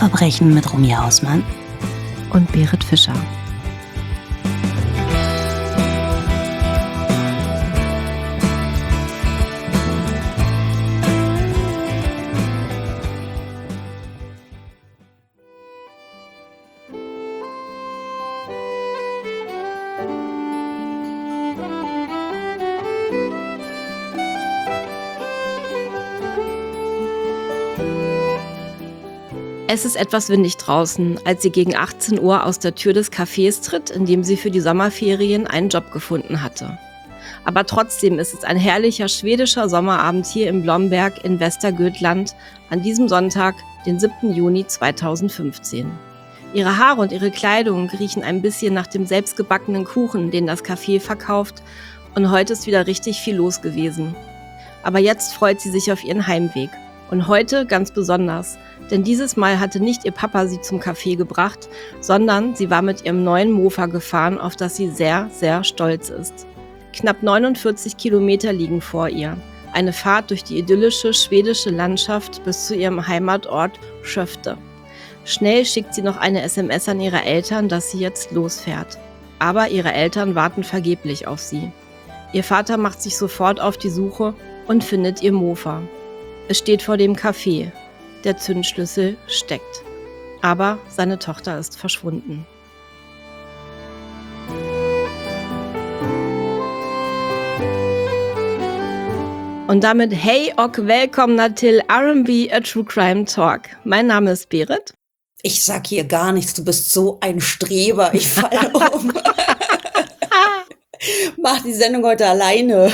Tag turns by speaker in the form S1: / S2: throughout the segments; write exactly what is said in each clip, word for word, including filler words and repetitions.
S1: Sprachverbrechen mit Romy Hausmann
S2: und Berit Fischer. Es ist etwas windig draußen, als sie gegen achtzehn Uhr aus der Tür des Cafés tritt, in dem sie für die Sommerferien einen Job gefunden hatte. Aber trotzdem ist es ein herrlicher schwedischer Sommerabend hier in Blomberg in Västergötland an diesem Sonntag, den siebten Juni zweitausendfünfzehn. Ihre Haare und ihre Kleidung riechen ein bisschen nach dem selbstgebackenen Kuchen, den das Café verkauft, und heute ist wieder richtig viel los gewesen. Aber jetzt freut sie sich auf ihren Heimweg. Und heute ganz besonders, denn dieses Mal hatte nicht ihr Papa sie zum Café gebracht, sondern sie war mit ihrem neuen Mofa gefahren, auf das sie sehr, sehr stolz ist. Knapp neunundvierzig Kilometer liegen vor ihr. Eine Fahrt durch die idyllische schwedische Landschaft bis zu ihrem Heimatort Skövde. Schnell schickt sie noch eine S M S an ihre Eltern, dass sie jetzt losfährt. Aber ihre Eltern warten vergeblich auf sie. Ihr Vater macht sich sofort auf die Suche und findet ihr Mofa. Es steht vor dem Café. Der Zündschlüssel steckt. Aber seine Tochter ist verschwunden. Und damit hey och, willkommen til R and B, a True Crime Talk. Mein Name ist Berit.
S3: Ich sag hier gar nichts, du bist so ein Streber, ich falle um. Mach die Sendung heute alleine.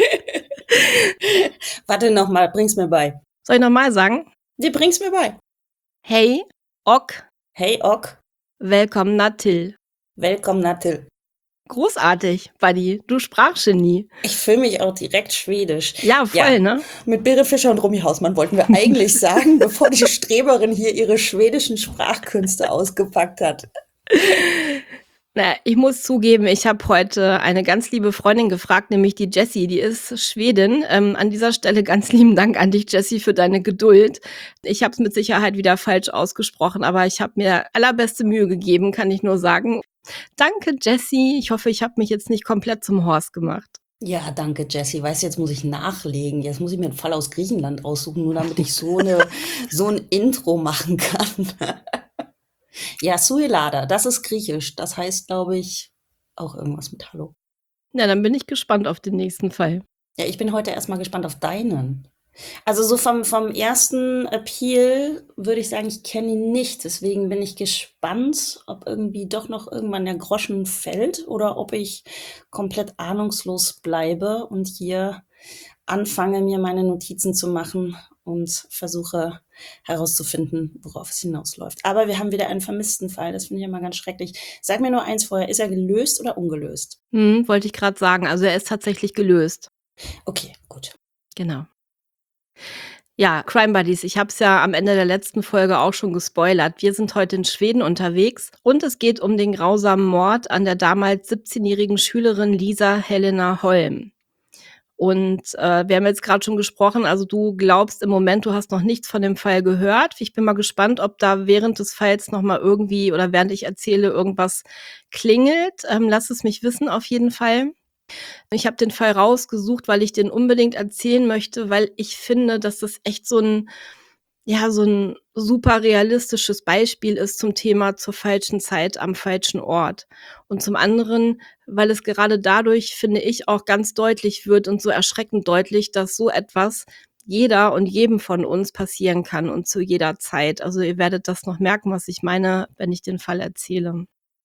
S3: Warte nochmal, bring's mir bei.
S2: Soll ich nochmal sagen?
S3: Nee, bring's mir bei.
S2: Hey och,
S3: Hey ok,
S2: willkommen til.
S3: willkommen til.
S2: Großartig, Buddy, du Sprachgenie.
S3: Ich fühle mich auch direkt schwedisch.
S2: Ja, voll,
S3: Ja.
S2: ne?
S3: Mit Berit Fischer und Romy Hausmann wollten wir eigentlich sagen, bevor die Streberin hier ihre schwedischen Sprachkünste ausgepackt hat.
S2: Na, ich muss zugeben, ich habe heute eine ganz liebe Freundin gefragt, nämlich die Jessie, die ist Schwedin. Ähm, an dieser Stelle ganz lieben Dank an dich, Jessie, für deine Geduld. Ich habe es mit Sicherheit wieder falsch ausgesprochen, aber ich habe mir allerbeste Mühe gegeben, kann ich nur sagen. Danke, Jessie. Ich hoffe, ich habe mich jetzt nicht komplett zum Horst gemacht.
S3: Ja, danke, Jessie. Weißt du, jetzt muss ich nachlegen. Jetzt muss ich mir einen Fall aus Griechenland raussuchen, nur damit ich so eine so ein Intro machen kann. Ja, Suelada, das ist griechisch. Das heißt, glaube ich, auch irgendwas mit Hallo.
S2: Na, dann bin ich gespannt auf den nächsten Fall.
S3: Ja, ich bin heute erstmal gespannt auf deinen. Also so vom, vom ersten Appeal würde ich sagen, ich kenne ihn nicht. Deswegen bin ich gespannt, ob irgendwie doch noch irgendwann der Groschen fällt oder ob ich komplett ahnungslos bleibe und hier anfange, mir meine Notizen zu machen und versuche herauszufinden, worauf es hinausläuft. Aber wir haben wieder einen vermissten Fall. Das finde ich immer ganz schrecklich. Sag mir nur eins vorher, ist er gelöst oder ungelöst?
S2: Hm, wollte ich gerade sagen. Also er ist tatsächlich gelöst.
S3: Okay, gut.
S2: Genau. Ja, Crime Buddies, ich habe es ja am Ende der letzten Folge auch schon gespoilert. Wir sind heute in Schweden unterwegs und es geht um den grausamen Mord an der damals siebzehnjährigen Schülerin Lisa Helena Holm. Und äh, wir haben jetzt gerade schon gesprochen, also du glaubst im Moment, du hast noch nichts von dem Fall gehört. Ich bin mal gespannt, ob da während des Falls noch mal irgendwie oder während ich erzähle, irgendwas klingelt. Ähm, lass es mich wissen auf jeden Fall. Ich habe den Fall rausgesucht, weil ich den unbedingt erzählen möchte, weil ich finde, dass das echt so ein, ja, so ein super realistisches Beispiel ist zum Thema zur falschen Zeit am falschen Ort. Und zum anderen, weil es gerade dadurch, finde ich, auch ganz deutlich wird und so erschreckend deutlich, dass so etwas jeder und jedem von uns passieren kann und zu jeder Zeit. Also ihr werdet das noch merken, was ich meine, wenn ich den Fall erzähle.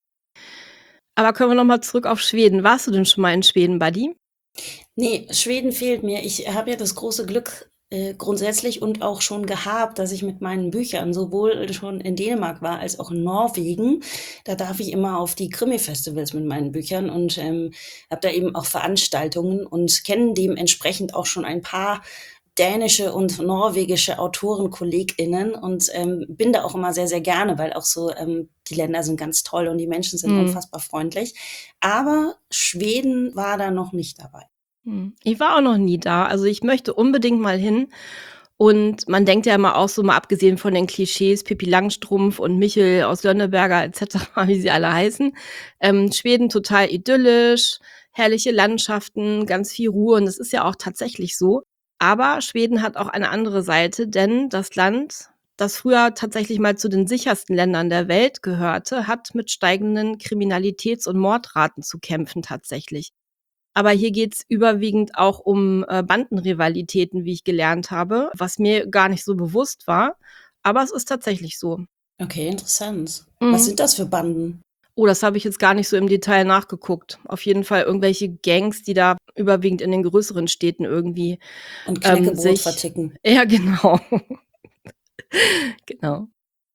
S2: Aber kommen wir nochmal zurück auf Schweden. Warst du denn schon mal in Schweden, Buddy?
S3: Nee, Schweden fehlt mir. Ich habe ja das große Glück äh, grundsätzlich und auch schon gehabt, dass ich mit meinen Büchern sowohl schon in Dänemark war als auch in Norwegen. Da darf ich immer auf die Krimi-Festivals mit meinen Büchern und ähm, habe da eben auch Veranstaltungen und kenne dementsprechend auch schon ein paar dänische und norwegische Autoren, KollegInnen und ähm, bin da auch immer sehr, sehr gerne, weil auch so ähm, die Länder sind ganz toll und die Menschen sind
S2: Mhm.
S3: unfassbar freundlich. Aber Schweden war da noch nicht dabei.
S2: Hm. Ich war auch noch nie da. Also ich möchte unbedingt mal hin. Und man denkt ja immer auch so, mal abgesehen von den Klischees, Pippi Langstrumpf und Michel aus Lönneberger et cetera, wie sie alle heißen, ähm, Schweden total idyllisch, herrliche Landschaften, ganz viel Ruhe und das ist ja auch tatsächlich so. Aber Schweden hat auch eine andere Seite, denn das Land, das früher tatsächlich mal zu den sichersten Ländern der Welt gehörte, hat mit steigenden Kriminalitäts- und Mordraten zu kämpfen tatsächlich. Aber hier geht's überwiegend auch um äh, Bandenrivalitäten, wie ich gelernt habe, was mir gar nicht so bewusst war. Aber es ist tatsächlich so.
S3: Okay, interessant. Was
S2: Mhm.
S3: sind das für Banden?
S2: Oh, das habe ich jetzt gar nicht so im Detail nachgeguckt. Auf jeden Fall irgendwelche Gangs, die da überwiegend in den größeren Städten irgendwie
S3: Und
S2: ähm,
S3: Knäckebrot
S2: sich.
S3: verticken.
S2: Ja, genau. Genau.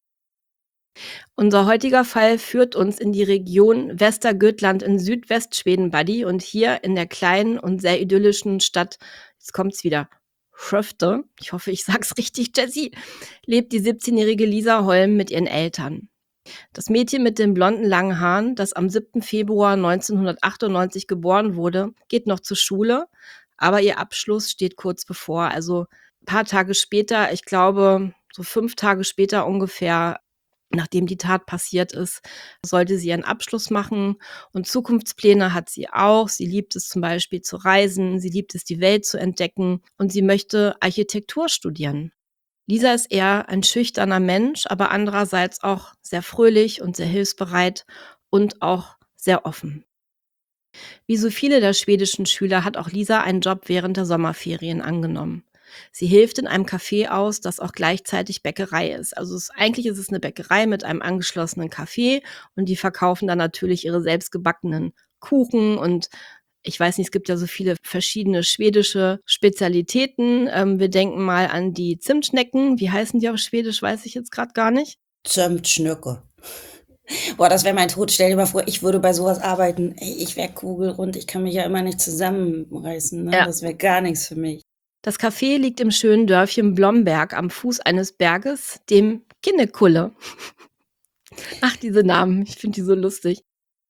S2: Unser heutiger Fall führt uns in die Region Västergötland in Südwestschweden, Buddy. Und hier in der kleinen und sehr idyllischen Stadt, jetzt kommt's wieder, Skövde, ich hoffe, ich sag's richtig, Jessie, lebt die siebzehnjährige Lisa Holm mit ihren Eltern. Das Mädchen mit den blonden langen Haaren, das am siebten Februar neunzehnhundertachtundneunzig geboren wurde, geht noch zur Schule, aber ihr Abschluss steht kurz bevor. Also ein paar Tage später, ich glaube so fünf Tage später ungefähr, nachdem die Tat passiert ist, sollte sie ihren Abschluss machen und Zukunftspläne hat sie auch. Sie liebt es zum Beispiel zu reisen, sie liebt es, die Welt zu entdecken und sie möchte Architektur studieren. Lisa ist eher ein schüchterner Mensch, aber andererseits auch sehr fröhlich und sehr hilfsbereit und auch sehr offen. Wie so viele der schwedischen Schüler hat auch Lisa einen Job während der Sommerferien angenommen. Sie hilft in einem Café aus, das auch gleichzeitig Bäckerei ist. Also es, eigentlich ist es eine Bäckerei mit einem angeschlossenen Café und die verkaufen dann natürlich ihre selbstgebackenen Kuchen und ich weiß nicht, es gibt ja so viele verschiedene schwedische Spezialitäten. Ähm, wir denken mal an die Zimtschnecken. Wie heißen die auf Schwedisch, weiß ich jetzt gerade gar nicht.
S3: Zömtschnücke. Boah, das wäre mein Tod. Stell dir mal vor, ich würde bei sowas arbeiten. Ey, ich wäre kugelrund. Ich kann mich ja immer nicht zusammenreißen. Ne?
S2: Ja.
S3: Das wäre gar nichts für mich.
S2: Das Café liegt im schönen Dörfchen Blomberg am Fuß eines Berges, dem Kinnekulle. Ach, diese Namen, ich finde die so lustig.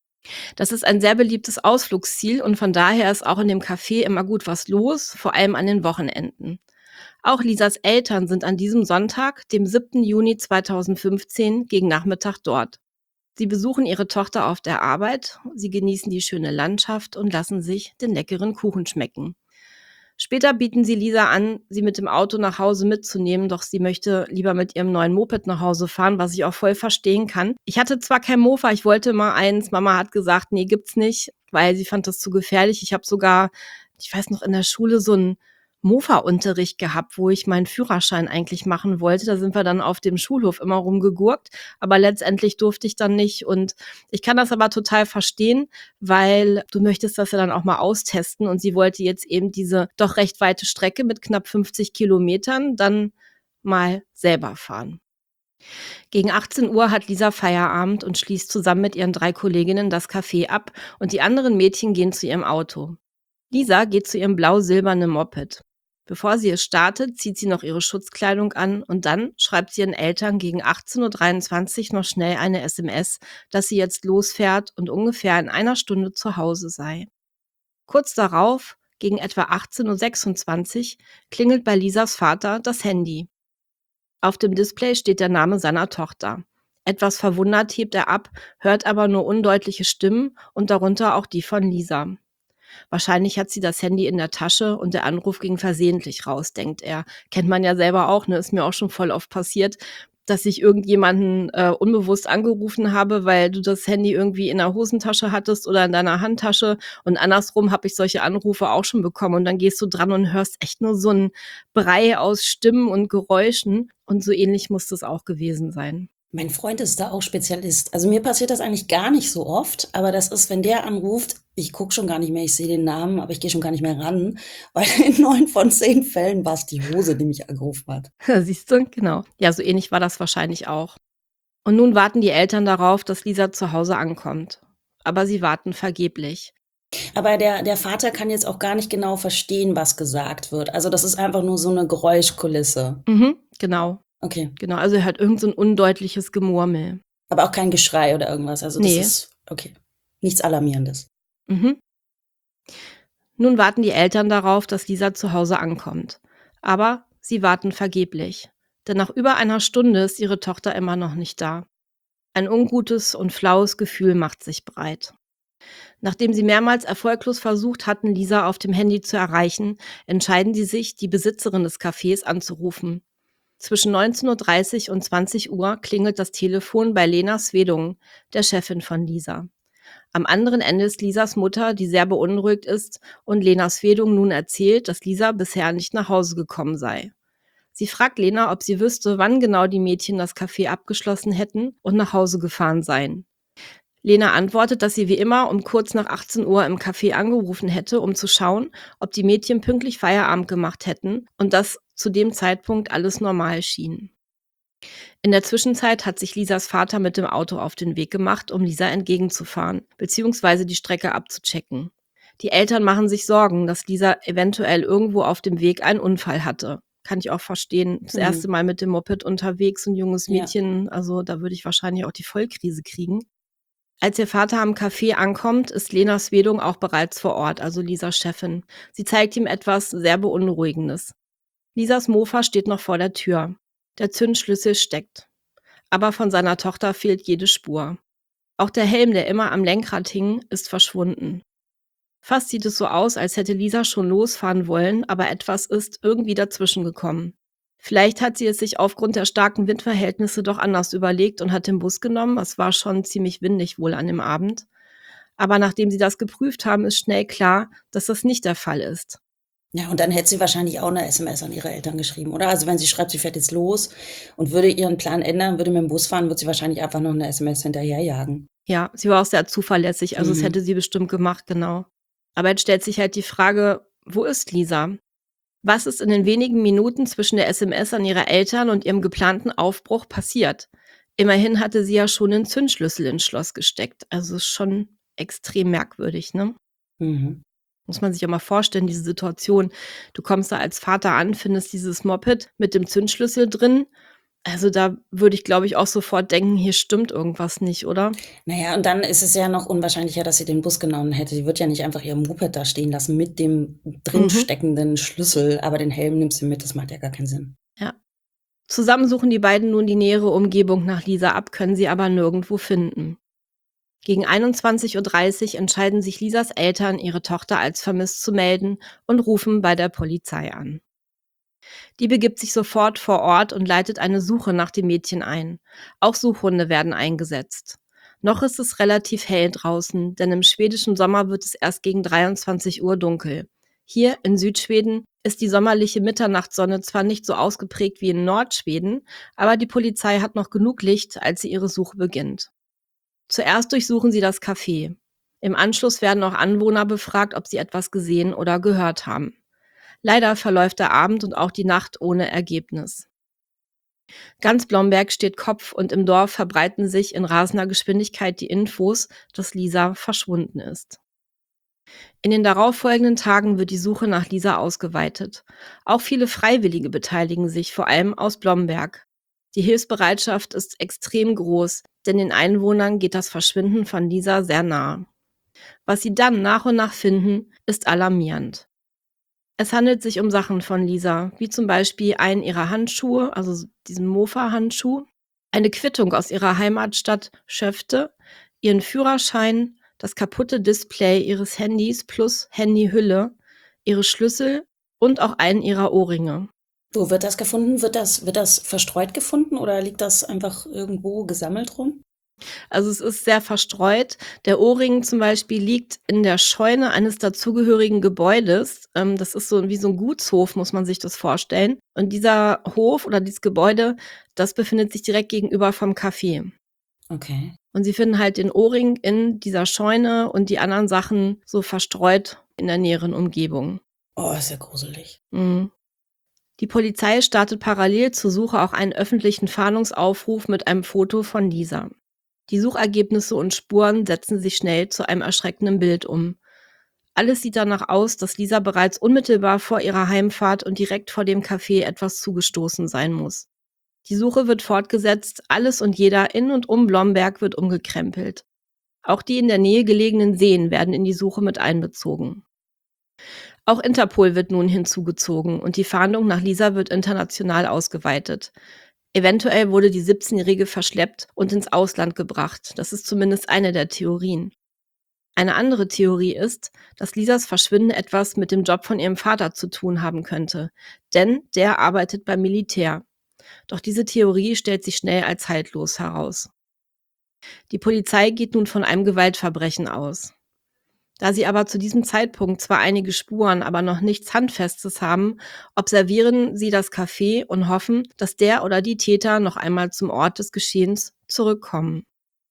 S2: Das ist ein sehr beliebtes Ausflugsziel und von daher ist auch in dem Café immer gut was los, vor allem an den Wochenenden. Auch Lisas Eltern sind an diesem Sonntag, dem siebten Juni zweitausendfünfzehn, gegen Nachmittag dort. Sie besuchen ihre Tochter auf der Arbeit, sie genießen die schöne Landschaft und lassen sich den leckeren Kuchen schmecken. Später bieten sie Lisa an, sie mit dem Auto nach Hause mitzunehmen, doch sie möchte lieber mit ihrem neuen Moped nach Hause fahren, was ich auch voll verstehen kann. Ich hatte zwar kein Mofa, ich wollte mal eins. Mama hat gesagt, nee, gibt's nicht, weil sie fand das zu gefährlich. Ich habe sogar, ich weiß noch, in der Schule so einen Mofa-Unterricht gehabt, wo ich meinen Führerschein eigentlich machen wollte. Da sind wir dann auf dem Schulhof immer rumgegurkt, aber letztendlich durfte ich dann nicht. Und ich kann das aber total verstehen, weil du möchtest das ja dann auch mal austesten und sie wollte jetzt eben diese doch recht weite Strecke mit knapp fünfzig Kilometern dann mal selber fahren. Gegen achtzehn Uhr hat Lisa Feierabend und schließt zusammen mit ihren drei Kolleginnen das Café ab und die anderen Mädchen gehen zu ihrem Auto. Lisa geht zu ihrem blau-silbernen Moped. Bevor sie es startet, zieht sie noch ihre Schutzkleidung an und dann schreibt sie ihren Eltern gegen achtzehn Uhr dreiundzwanzig noch schnell eine S M S, dass sie jetzt losfährt und ungefähr in einer Stunde zu Hause sei. Kurz darauf, gegen etwa achtzehn Uhr sechsundzwanzig, klingelt bei Lisas Vater das Handy. Auf dem Display steht der Name seiner Tochter. Etwas verwundert hebt er ab, hört aber nur undeutliche Stimmen und darunter auch die von Lisa. Wahrscheinlich hat sie das Handy in der Tasche und der Anruf ging versehentlich raus, denkt er. Kennt man ja selber auch, ne? Ist mir auch schon voll oft passiert, dass ich irgendjemanden äh, unbewusst angerufen habe, weil du das Handy irgendwie in der Hosentasche hattest oder in deiner Handtasche. Und andersrum habe ich solche Anrufe auch schon bekommen. Und dann gehst du dran und hörst echt nur so ein Brei aus Stimmen und Geräuschen. Und so ähnlich muss das auch gewesen sein.
S3: Mein Freund ist da auch Spezialist. Also mir passiert das eigentlich gar nicht so oft, aber das ist, wenn der anruft, ich gucke schon gar nicht mehr, ich sehe den Namen, aber ich gehe schon gar nicht mehr ran, weil in neun von zehn Fällen war es die Hose, die mich angerufen hat.
S2: Siehst du? Genau. Ja, so ähnlich war das wahrscheinlich auch. Und nun warten die Eltern darauf, dass Lisa zu Hause ankommt. Aber sie warten vergeblich.
S3: Aber der, der Vater kann jetzt auch gar nicht genau verstehen, was gesagt wird. Also das ist einfach nur so eine Geräuschkulisse.
S2: Mhm, genau.
S3: Okay.
S2: Genau, also er hört irgend so ein undeutliches Gemurmel.
S3: Aber auch kein Geschrei oder irgendwas. Also das
S2: Nee.
S3: ist, okay, nichts Alarmierendes.
S2: Mhm. Nun warten die Eltern darauf, dass Lisa zu Hause ankommt. Aber Sie warten vergeblich. Denn nach über einer Stunde ist ihre Tochter immer noch nicht da. Ein ungutes und flaues Gefühl macht sich breit. Nachdem sie mehrmals erfolglos versucht hatten, Lisa auf dem Handy zu erreichen, entscheiden sie sich, die Besitzerin des Cafés anzurufen. Zwischen neunzehn Uhr dreißig und zwanzig Uhr klingelt das Telefon bei Lena Swedung, der Chefin von Lisa. Am anderen Ende ist Lisas Mutter, die sehr beunruhigt ist und Lena Swedung nun erzählt, dass Lisa bisher nicht nach Hause gekommen sei. Sie fragt Lena, ob sie wüsste, wann genau die Mädchen das Café abgeschlossen hätten und nach Hause gefahren seien. Lena antwortet, dass sie wie immer um kurz nach achtzehn Uhr im Café angerufen hätte, um zu schauen, ob die Mädchen pünktlich Feierabend gemacht hätten und dass zu dem Zeitpunkt alles normal schien. In der Zwischenzeit hat sich Lisas Vater mit dem Auto auf den Weg gemacht, um Lisa entgegenzufahren bzw. die Strecke abzuchecken. Die Eltern machen sich Sorgen, dass Lisa eventuell irgendwo auf dem Weg einen Unfall hatte. Kann ich auch verstehen. Das
S3: Mhm.
S2: erste Mal mit dem Moped unterwegs, ein junges
S3: Ja.
S2: Mädchen, also da würde ich wahrscheinlich auch die Vollkrise kriegen. Als ihr Vater am Café ankommt, ist Lena Swedung auch bereits vor Ort, also Lisas Chefin. Sie zeigt ihm etwas sehr Beunruhigendes. Lisas Mofa steht noch vor der Tür. Der Zündschlüssel steckt. Aber von seiner Tochter fehlt jede Spur. Auch der Helm, der immer am Lenkrad hing, ist verschwunden. Fast sieht es so aus, als hätte Lisa schon losfahren wollen, aber etwas ist irgendwie dazwischen gekommen. Vielleicht hat sie es sich aufgrund der starken Windverhältnisse doch anders überlegt und hat den Bus genommen. Es war schon ziemlich windig wohl an dem Abend. Aber nachdem sie das geprüft haben, ist schnell klar, dass das nicht der Fall ist.
S3: Ja, und dann hätte sie wahrscheinlich auch eine S M S an ihre Eltern geschrieben, oder? Also wenn sie schreibt, sie fährt jetzt los und würde ihren Plan ändern, würde mit dem Bus fahren, würde sie wahrscheinlich einfach noch eine S M S hinterherjagen.
S2: Ja, sie war auch sehr zuverlässig, also es
S3: Mhm.
S2: hätte sie bestimmt gemacht, genau. Aber jetzt stellt sich halt die Frage, wo ist Lisa? Was ist in den wenigen Minuten zwischen der S M S an ihre Eltern und ihrem geplanten Aufbruch passiert? Immerhin hatte sie ja schon den Zündschlüssel ins Schloss gesteckt. Also ist schon extrem merkwürdig, ne?
S3: Mhm.
S2: Muss man sich ja mal vorstellen, diese Situation. Du kommst da als Vater an, findest dieses Moped mit dem Zündschlüssel drin. Also da würde ich, glaube ich, auch sofort denken, hier stimmt irgendwas nicht, oder?
S3: Na ja, und dann ist es ja noch unwahrscheinlicher, dass sie den Bus genommen hätte. Die wird ja nicht einfach ihr Moped da stehen lassen mit dem drin
S2: Mhm.
S3: steckenden Schlüssel, aber den Helm nimmt sie mit, das macht ja gar keinen Sinn.
S2: Ja. Zusammen suchen die beiden nun die nähere Umgebung nach Lisa ab, können sie aber nirgendwo finden. Gegen einundzwanzig Uhr dreißig entscheiden sich Lisas Eltern, ihre Tochter als vermisst zu melden und rufen bei der Polizei an. Die begibt sich sofort vor Ort und leitet eine Suche nach dem Mädchen ein. Auch Suchhunde werden eingesetzt. Noch ist es relativ hell draußen, denn im schwedischen Sommer wird es erst gegen dreiundzwanzig Uhr dunkel. Hier in Südschweden ist die sommerliche Mitternachtssonne zwar nicht so ausgeprägt wie in Nordschweden, aber die Polizei hat noch genug Licht, als sie ihre Suche beginnt. Zuerst durchsuchen sie das Café. Im Anschluss werden auch Anwohner befragt, ob sie etwas gesehen oder gehört haben. Leider verläuft der Abend und auch die Nacht ohne Ergebnis. Ganz Blomberg steht Kopf und im Dorf verbreiten sich in rasender Geschwindigkeit die Infos, dass Lisa verschwunden ist. In den darauffolgenden Tagen wird die Suche nach Lisa ausgeweitet. Auch viele Freiwillige beteiligen sich, vor allem aus Blomberg. Die Hilfsbereitschaft ist extrem groß, denn den Einwohnern geht das Verschwinden von Lisa sehr nahe. Was sie dann nach und nach finden, ist alarmierend. Es handelt sich um Sachen von Lisa, wie zum Beispiel einen ihrer Handschuhe, also diesen Mofa-Handschuh, eine Quittung aus ihrer Heimatstadt Schöfte, ihren Führerschein, das kaputte Display ihres Handys plus Handyhülle, ihre Schlüssel und auch einen ihrer Ohrringe.
S3: Wo wird das gefunden? Wird das, wird das verstreut gefunden oder liegt das einfach irgendwo gesammelt rum?
S2: Also es ist sehr verstreut. Der Ohrring zum Beispiel liegt in der Scheune eines dazugehörigen Gebäudes. Ähm, das ist so wie so ein Gutshof, muss man sich das vorstellen. Und dieser Hof oder dieses Gebäude, das befindet sich direkt gegenüber vom Café.
S3: Okay.
S2: Und sie finden halt den Ohrring in dieser Scheune und die anderen Sachen so verstreut in der näheren Umgebung.
S3: Oh, ist ja gruselig.
S2: Mhm. Die Polizei startet parallel zur Suche auch einen öffentlichen Fahndungsaufruf mit einem Foto von Lisa. Die Suchergebnisse und Spuren setzen sich schnell zu einem erschreckenden Bild um. Alles sieht danach aus, dass Lisa bereits unmittelbar vor ihrer Heimfahrt und direkt vor dem Café etwas zugestoßen sein muss. Die Suche wird fortgesetzt, alles und jeder in und um Blomberg wird umgekrempelt. Auch die in der Nähe gelegenen Seen werden in die Suche mit einbezogen. Auch Interpol wird nun hinzugezogen und die Fahndung nach Lisa wird international ausgeweitet. Eventuell wurde die siebzehnjährige verschleppt und ins Ausland gebracht. Das ist zumindest eine der Theorien. Eine andere Theorie ist, dass Lisas Verschwinden etwas mit dem Job von ihrem Vater zu tun haben könnte, denn der arbeitet beim Militär. Doch diese Theorie stellt sich schnell als haltlos heraus. Die Polizei geht nun von einem Gewaltverbrechen aus. Da sie aber zu diesem Zeitpunkt zwar einige Spuren, aber noch nichts Handfestes haben, observieren sie das Café und hoffen, dass der oder die Täter noch einmal zum Ort des Geschehens zurückkommen.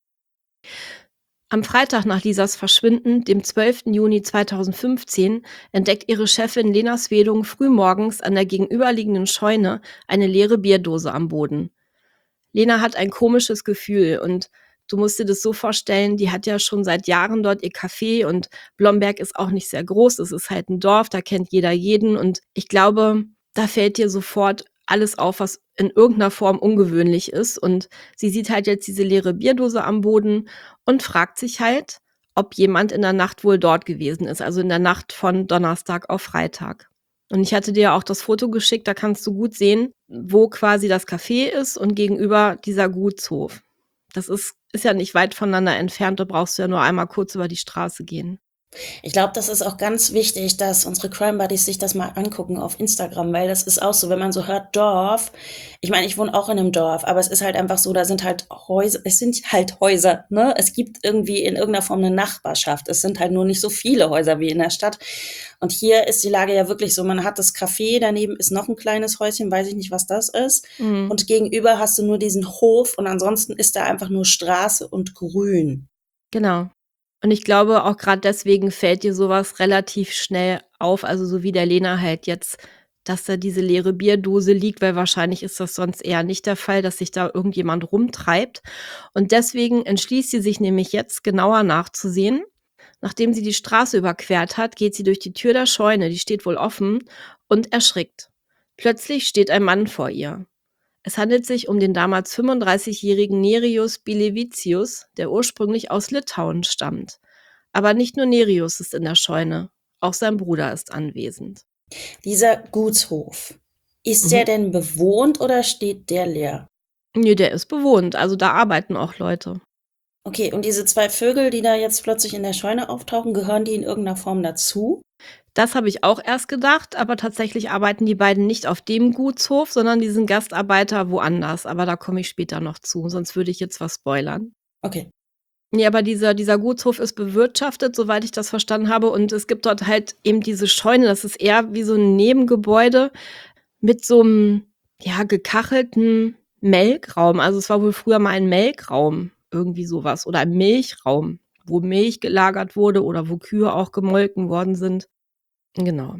S2: Am Freitag nach Lisas Verschwinden, dem zwölften Juni zweitausendfünfzehn, entdeckt ihre Chefin Lena Swedung frühmorgens an der gegenüberliegenden Scheune eine leere Bierdose am Boden. Lena hat ein komisches Gefühl und du musst dir das so vorstellen, die hat ja schon seit Jahren dort ihr Café und Blomberg ist auch nicht sehr groß, es ist halt ein Dorf, da kennt jeder jeden und ich glaube, da fällt dir sofort alles auf, was in irgendeiner Form ungewöhnlich ist und sie sieht halt jetzt diese leere Bierdose am Boden und fragt sich halt, ob jemand in der Nacht wohl dort gewesen ist, also in der Nacht von Donnerstag auf Freitag. Und ich hatte dir auch das Foto geschickt, da kannst du gut sehen, wo quasi das Café ist und gegenüber dieser Gutshof. Das ist, ist ja nicht weit voneinander entfernt, da brauchst du ja nur einmal kurz über die Straße gehen.
S3: Ich glaube, das ist auch ganz wichtig, dass unsere Crime Buddies sich das mal angucken auf Instagram, weil das ist auch so, wenn man so hört Dorf, ich meine, ich wohne auch in einem Dorf, aber es ist halt einfach so, da sind halt Häuser, es sind halt Häuser, ne? Es gibt irgendwie in irgendeiner Form eine Nachbarschaft. Es sind halt nur nicht so viele Häuser wie in der Stadt. Und hier ist die Lage ja wirklich so, man hat das Café, daneben ist noch ein kleines Häuschen, weiß ich nicht, was das ist.
S2: Mhm.
S3: Und gegenüber hast du nur diesen Hof und ansonsten ist da einfach nur Straße und Grün.
S2: Genau. Und ich glaube, auch gerade deswegen fällt dir sowas relativ schnell auf, also so wie der Lena halt jetzt, dass da diese leere Bierdose liegt, weil wahrscheinlich ist das sonst eher nicht der Fall, dass sich da irgendjemand rumtreibt. Und deswegen entschließt sie sich nämlich jetzt genauer nachzusehen. Nachdem sie die Straße überquert hat, geht sie durch die Tür der Scheune, die steht wohl offen, und erschrickt. Plötzlich steht ein Mann vor ihr. Es handelt sich um den damals fünfunddreißigjährigen Nerius Bilevicius, der ursprünglich aus Litauen stammt. Aber nicht nur Nerius ist in der Scheune, auch sein Bruder ist anwesend.
S3: Dieser Gutshof, ist
S2: Mhm.
S3: der denn bewohnt oder steht der leer?
S2: Nee, der ist bewohnt, also da arbeiten auch Leute.
S3: Okay, und diese zwei Vögel, die da jetzt plötzlich in der Scheune auftauchen, gehören die in irgendeiner Form dazu?
S2: Das habe ich auch erst gedacht, aber tatsächlich arbeiten die beiden nicht auf dem Gutshof, sondern die sind Gastarbeiter woanders. Aber da komme ich später noch zu, sonst würde ich jetzt was spoilern.
S3: Okay.
S2: Nee, aber dieser, dieser Gutshof ist bewirtschaftet, soweit ich das verstanden habe. Und es gibt dort halt eben diese Scheune, das ist eher wie so ein Nebengebäude mit so einem, ja, gekachelten Melkraum. Also es war wohl früher mal ein Melkraum, irgendwie sowas. Oder ein Milchraum, wo Milch gelagert wurde oder wo Kühe auch gemolken worden sind. Genau.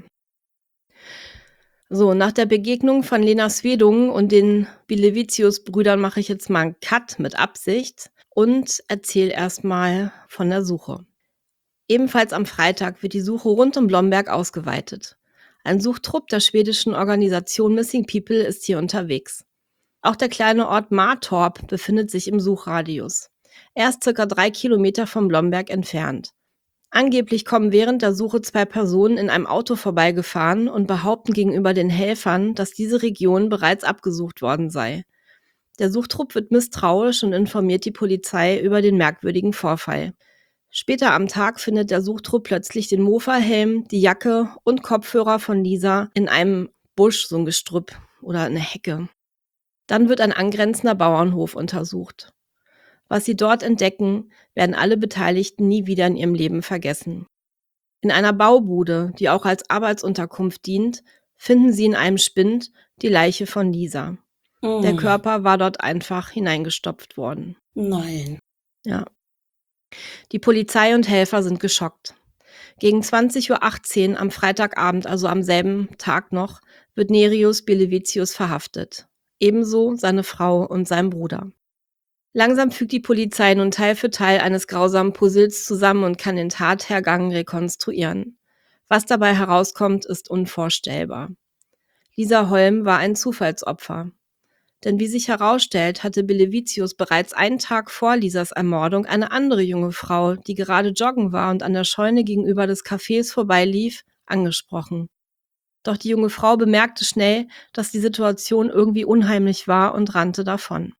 S2: So, nach der Begegnung von Lena Swedung und den Bilevicius-Brüdern mache ich jetzt mal einen Cut mit Absicht und erzähle erstmal von der Suche. Ebenfalls am Freitag wird die Suche rund um Blomberg ausgeweitet. Ein Suchtrupp der schwedischen Organisation Missing People ist hier unterwegs. Auch der kleine Ort Martorp befindet sich im Suchradius. Er ist circa drei Kilometer von Blomberg entfernt. Angeblich kommen während der Suche zwei Personen in einem Auto vorbeigefahren und behaupten gegenüber den Helfern, dass diese Region bereits abgesucht worden sei. Der Suchtrupp wird misstrauisch und informiert die Polizei über den merkwürdigen Vorfall. Später am Tag findet der Suchtrupp plötzlich den Mofa-Helm, die Jacke und Kopfhörer von Lisa in einem Busch, so ein Gestrüpp oder eine Hecke. Dann wird ein angrenzender Bauernhof untersucht. Was sie dort entdecken, werden alle Beteiligten nie wieder in ihrem Leben vergessen. In einer Baubude, die auch als Arbeitsunterkunft dient, finden sie in einem Spind die Leiche von Lisa.
S3: Mm.
S2: Der Körper war dort einfach hineingestopft worden.
S3: Nein.
S2: Ja. Die Polizei und Helfer sind geschockt. Gegen zwanzig Uhr achtzehn am Freitagabend, also am selben Tag noch, wird Nerius Bilevicius verhaftet. Ebenso seine Frau und sein Bruder. Langsam fügt die Polizei nun Teil für Teil eines grausamen Puzzles zusammen und kann den Tathergang rekonstruieren. Was dabei herauskommt, ist unvorstellbar. Lisa Holm war ein Zufallsopfer. Denn wie sich herausstellt, hatte Bilevicius bereits einen Tag vor Lisas Ermordung eine andere junge Frau, die gerade joggen war und an der Scheune gegenüber des Cafés vorbeilief, angesprochen. Doch die junge Frau bemerkte schnell, dass die Situation irgendwie unheimlich war und rannte davon.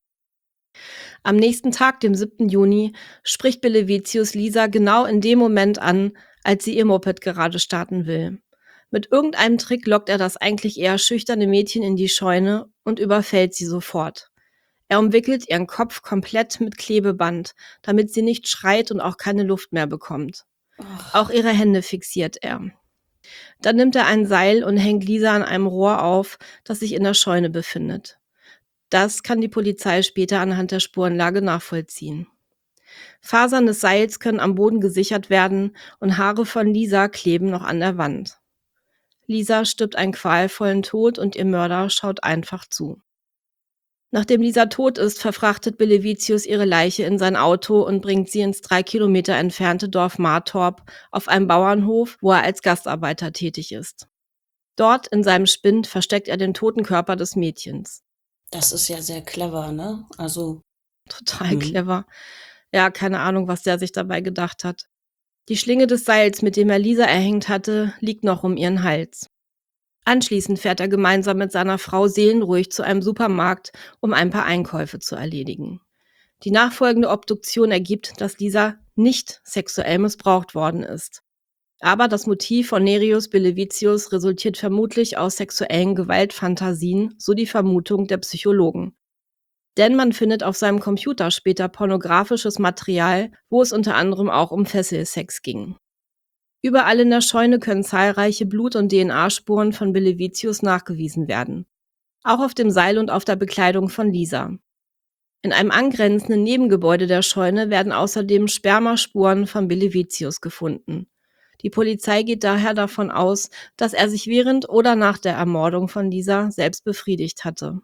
S2: Am nächsten Tag, dem siebten Juni, spricht Belevicius Lisa genau in dem Moment an, als sie ihr Moped gerade starten will. Mit irgendeinem Trick lockt er das eigentlich eher schüchterne Mädchen in die Scheune und überfällt sie sofort. Er umwickelt ihren Kopf komplett mit Klebeband, damit sie nicht schreit und auch keine Luft mehr bekommt.
S3: Ach,
S2: Auch ihre Hände fixiert er. Dann nimmt er ein Seil und hängt Lisa an einem Rohr auf, das sich in der Scheune befindet. Das kann die Polizei später anhand der Spurenlage nachvollziehen. Fasern des Seils können am Boden gesichert werden und Haare von Lisa kleben noch an der Wand. Lisa stirbt einen qualvollen Tod und ihr Mörder schaut einfach zu. Nachdem Lisa tot ist, verfrachtet Belevicius ihre Leiche in sein Auto und bringt sie ins drei Kilometer entfernte Dorf Martorp auf einem Bauernhof, wo er als Gastarbeiter tätig ist. Dort in seinem Spind versteckt er den toten Körper des Mädchens.
S3: das ist ja sehr clever, ne? Also,
S2: Total
S3: mhm.
S2: clever. Ja, keine Ahnung, was der sich dabei gedacht hat. Die Schlinge des Seils, mit dem er Lisa erhängt hatte, liegt noch um ihren Hals. Anschließend fährt er gemeinsam mit seiner Frau seelenruhig zu einem Supermarkt, um ein paar Einkäufe zu erledigen. Die nachfolgende Obduktion ergibt, dass Lisa nicht sexuell missbraucht worden ist. Aber das Motiv von Nereus Belevicius resultiert vermutlich aus sexuellen Gewaltfantasien, so die Vermutung der Psychologen. Denn man findet auf seinem Computer später pornografisches Material, wo es unter anderem auch um Fesselsex ging. Überall in der Scheune können zahlreiche Blut- und D N A-Spuren von Belevicius nachgewiesen werden. Auch auf dem Seil und auf der Bekleidung von Lisa. In einem angrenzenden Nebengebäude der Scheune werden außerdem Spermaspuren von Belevicius gefunden. Die Polizei geht daher davon aus, dass er sich während oder nach der Ermordung von Lisa selbst befriedigt hatte.